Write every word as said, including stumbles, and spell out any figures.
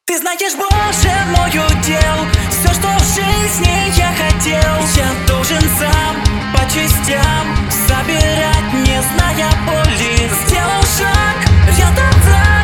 Ты знаешь, Боже мой удел, все, что в жизни я хотел, я должен сам по частям собирать, не зная боли. Сделал шаг, рядом враг.